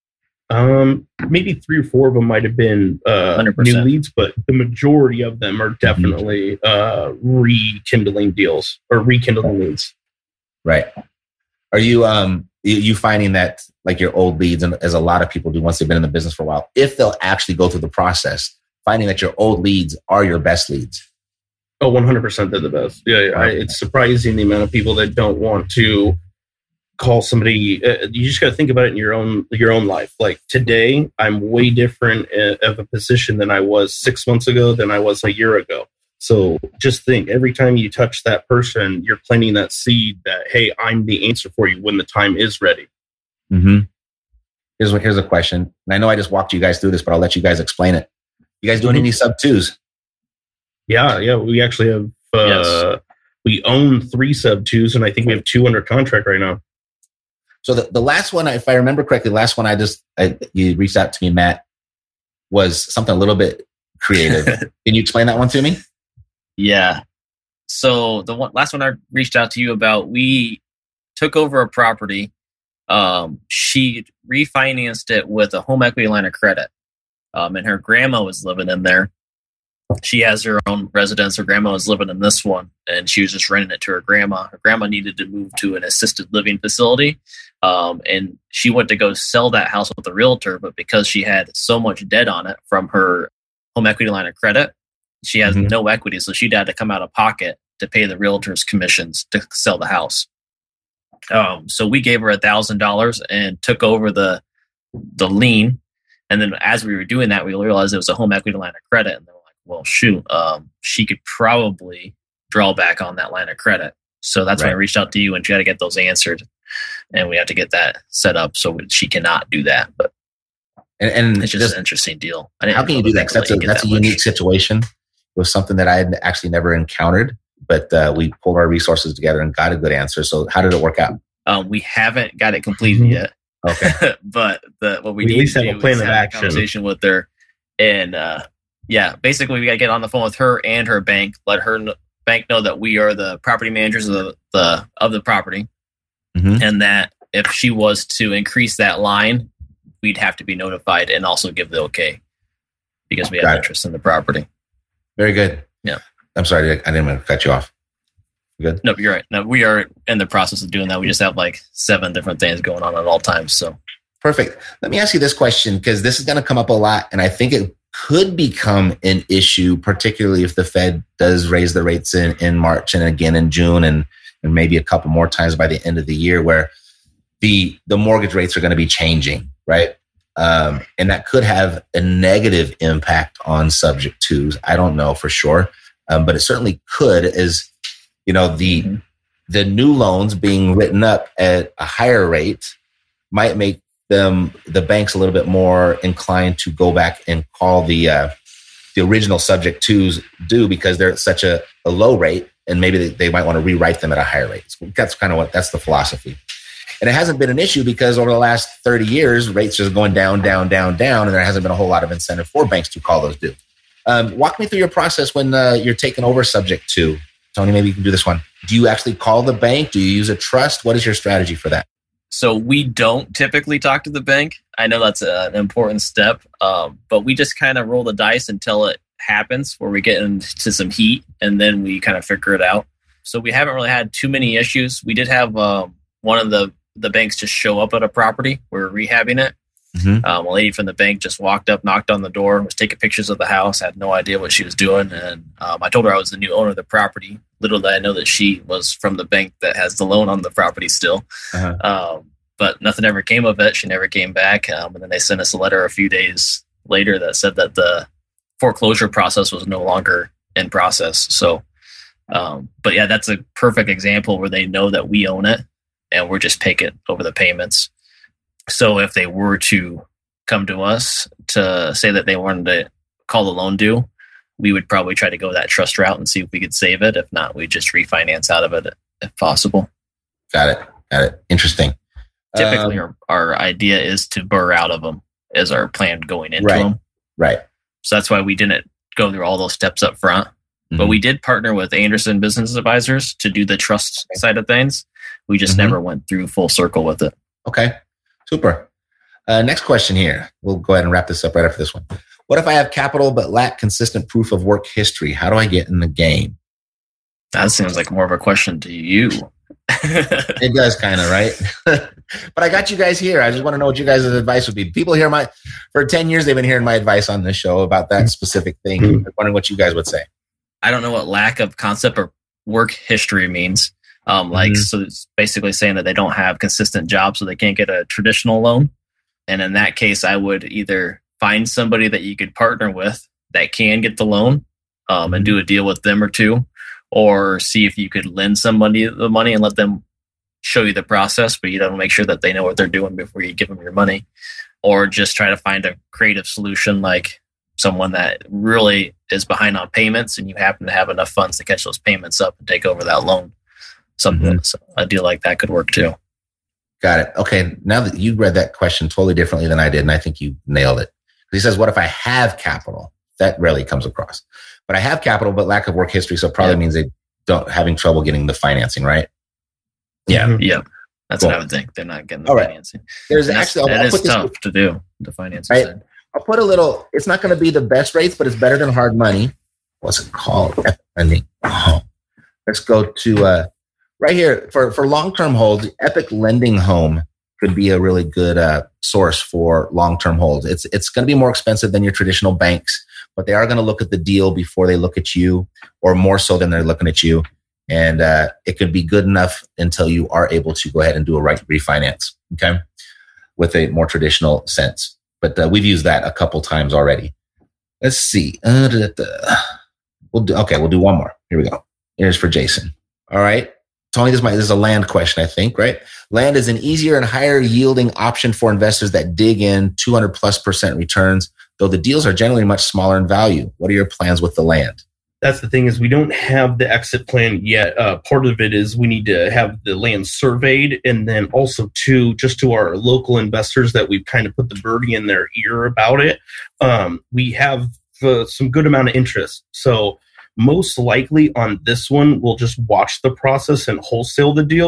Um, maybe three or four of them might have been uh, new leads, but the majority of them are definitely uh, rekindling deals or rekindling leads. Right. Are you um you finding that like your old leads, and as a lot of people do once they've been in the business for a while, if they'll actually go through the process, finding that your old leads are your best leads? Oh, one hundred percent they're the best. Yeah, I, it's surprising the amount of people that don't want to call somebody. Uh, you just got to think about it in your own your own life. Like today, I'm way different of a position than I was six months ago than I was a year ago. So just think, every time you touch that person, you're planting that seed that, hey, I'm the answer for you when the time is ready. Mm-hmm. Here's what. Here's a question. And I know I just walked you guys through this, but I'll let you guys explain it. You guys doing mm-hmm. any sub twos? Yeah, yeah. We actually have. Uh, yes. We own three sub twos, and I think we have two under contract right now. So the, the last one, if I remember correctly, the last one I just I, you reached out to me, Matt, was something a little bit creative. Can you explain that one to me? Yeah. So the one, last one I reached out to you about, we took over a property. Um, she refinanced it with a home equity line of credit. Um, and her grandma was living in there. She has her own residence. Her grandma was living in this one, and she was just renting it to her grandma. Her grandma needed to move to an assisted living facility. Um, and she went to go sell that house with a realtor, but because she had so much debt on it from her home equity line of credit, she has mm-hmm. no equity, so she'd had to come out of pocket to pay the realtor's commissions to sell the house. Um, so we gave her a thousand dollars and took over the the lien. And then as we were doing that, we realized it was a home equity line of credit. And they were like, well, shoot, um, she could probably draw back on that line of credit. So that's right. when I reached out to you and try to get those answered. And we have to get that set up so she cannot do that. But and, and it's just, just an interesting deal. How can you do that? Because that's a, that's that a unique situation. It was something that I had actually never encountered, but uh, we pulled our resources together and got a good answer. So how did it work out? Um, we haven't got it completed mm-hmm. yet. Okay. But the, what we, we need at least to have do a plan is of have action. a conversation with her. And uh, yeah, basically we got to get on the phone with her and her bank, let her kn- bank know that we are the property managers of the, the of the property. mm-hmm. and that if she was to increase that line, we'd have to be notified and also give the okay because we have Got interest it. in the property. Very good. Yeah. I'm sorry, I didn't want to cut you off. You good? No, you're right. No, we are in the process of doing that. We just have like seven different things going on at all times. So perfect. Let me ask you this question, because this is going to come up a lot, and I think it could become an issue, particularly if the Fed does raise the rates in, in March and again in June, and, and maybe a couple more times by the end of the year, where the the mortgage rates are going to be changing, right? Um, and that could have a negative impact on subject twos. I don't know for sure, um, but it certainly could. As you know, the mm-hmm. the new loans being written up at a higher rate might make them the banks a little bit more inclined to go back and call the uh, the original subject twos due because they're at such a, a low rate, and maybe they, they might want to rewrite them at a higher rate. So that's kind of what that's the philosophy. And it hasn't been an issue because over the last thirty years, rates are going down, down, down, down, and there hasn't been a whole lot of incentive for banks to call those due. Um, walk me through your process when uh, you're taking over subject to. Tony, maybe you can do this one. Do you actually call the bank? Do you use a trust? What is your strategy for that? So we don't typically talk to the bank. I know that's a, an important step, um, but we just kind of roll the dice until it happens where we get into some heat, and then we kind of figure it out. So we haven't really had too many issues. We did have um, one of the the banks just show up at a property. We were rehabbing it. Mm-hmm. Um, a lady from the bank just walked up, knocked on the door, was taking pictures of the house, had no idea what she was doing. And um, I told her I was the new owner of the property. Little did I know that she was from the bank that has the loan on the property still. Uh-huh. Um, but nothing ever came of it. She never came back. Um, and then they sent us a letter a few days later that said that the foreclosure process was no longer in process. So, um, but yeah, that's a perfect example where they know that we own it, and we're just paying it over the payments. So if they were to come to us to say that they wanted to call the loan due, we would probably try to go that trust route and see if we could save it. If not, we just refinance out of it if possible. Got it. Got it. Interesting. Typically, um, our, our idea is to burr out of them as our plan going into right, them. Right. So that's why we didn't go through all those steps up front. Mm-hmm. But we did partner with Anderson Business Advisors to do the trust okay. side of things. We just mm-hmm. never went through full circle with it. Okay. Super. Uh, next question here. We'll go ahead and wrap this up right after this one. What if I have capital but lack consistent proof of work history? How do I get in the game? That seems like more of a question to you. It does kind of, right? But I got you guys here. I just want to know what you guys' advice would be. People hear my, for ten years, they've been hearing my advice on this show about that specific thing. Mm-hmm. I'm wondering what you guys would say. I don't know what lack of concept or work history means. Um, like, mm-hmm. so it's basically saying that they don't have consistent jobs, so they can't get a traditional loan. And in that case, I would either find somebody that you could partner with that can get the loan um, and do a deal with them or two, or see if you could lend somebody the money and let them show you the process, but you don't make sure that they know what they're doing before you give them your money, or just try to find a creative solution like someone that really is behind on payments and you happen to have enough funds to catch those payments up and take over that loan. Something, mm-hmm. so a deal like that could work too. Got it. Okay. Now that you read that question totally differently than I did, and I think you nailed it. He says, what if I have capital? That rarely comes across. But I have capital, but lack of work history. So it probably yeah. means they don't having trouble getting the financing, right? Yeah. Mm-hmm. Yeah. That's cool. What I would think. They're not getting the All right. financing. There's actually, that I'll, I'll is put this tough with, to do, the financing right? side. I'll put a little, it's not going to be the best rates, but it's better than hard money. What's it called? Epic. Oh. Let's go to, uh, right here, for, for long-term holds, Epic Lending Home could be a really good uh, source for long-term holds. It's it's going to be more expensive than your traditional banks, but they are going to look at the deal before they look at you, or more so than they're looking at you. And uh, it could be good enough until you are able to go ahead and do a right refinance, okay, with a more traditional sense. But uh, we've used that a couple times already. Let's see. Uh, da, da, da. We'll do, okay, we'll do one more. Here we go. Here's for Jason. All right. Tony, this, might, this is a land question, I think, right? Land is an easier and higher yielding option for investors that dig in two hundred plus percent returns, though the deals are generally much smaller in value. What are your plans with the land? That's the thing, is we don't have the exit plan yet. Uh, part of it is we need to have the land surveyed, and then also too, just to our local investors that we've kind of put the birdie in their ear about it. Um, we have uh, some good amount of interest. So most likely on this one, we'll just watch the process and wholesale the deal.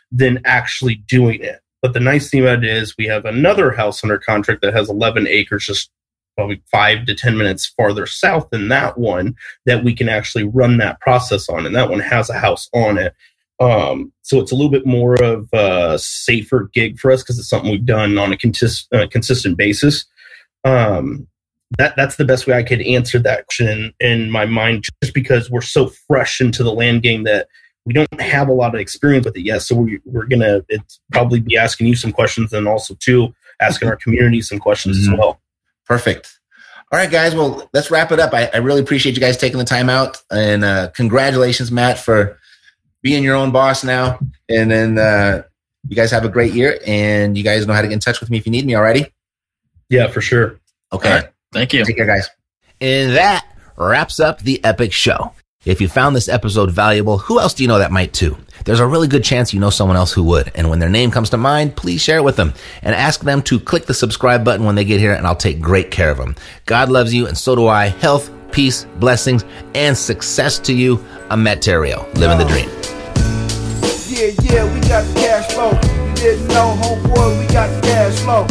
than actually doing it. But the nice thing about it is we have another house under contract that has eleven acres, just probably five to ten minutes farther south than that one, that we can actually run that process on. And that one has a house on it. Um, so it's a little bit more of a safer gig for us because it's something we've done on a consist, uh, consistent basis. Um, that that's the best way I could answer that question in my mind, just because we're so fresh into the land game that we don't have a lot of experience with it yet. So we, we're going to it's probably be asking you some questions, and also too asking our community some questions mm-hmm. as well. Perfect. All right, guys. Well, let's wrap it up. I, I really appreciate you guys taking the time out, and uh, congratulations, Matt, for being your own boss now. And then uh, you guys have a great year, and you guys know how to get in touch with me if you need me already. Yeah, for sure. Okay. Right. Thank you. Take care, guys. And that wraps up the Epic Show. If you found this episode valuable, who else do you know that might too? There's a really good chance you know someone else who would. And when their name comes to mind, please share it with them and ask them to click the subscribe button when they get here, and I'll take great care of them. God loves you, and so do I. Health, peace, blessings, and success to you. I'm Matt Theriault, living the dream. Yeah, yeah, we got the cash flow. You didn't know, homeboy, we got the cash flow.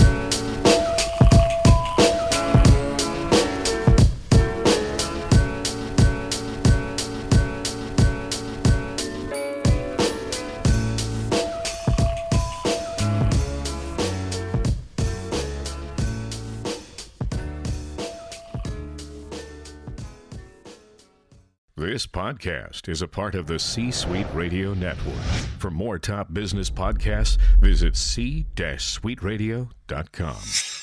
This podcast is a part of the C-Suite Radio Network. For more top business podcasts, visit c suite radio dot com.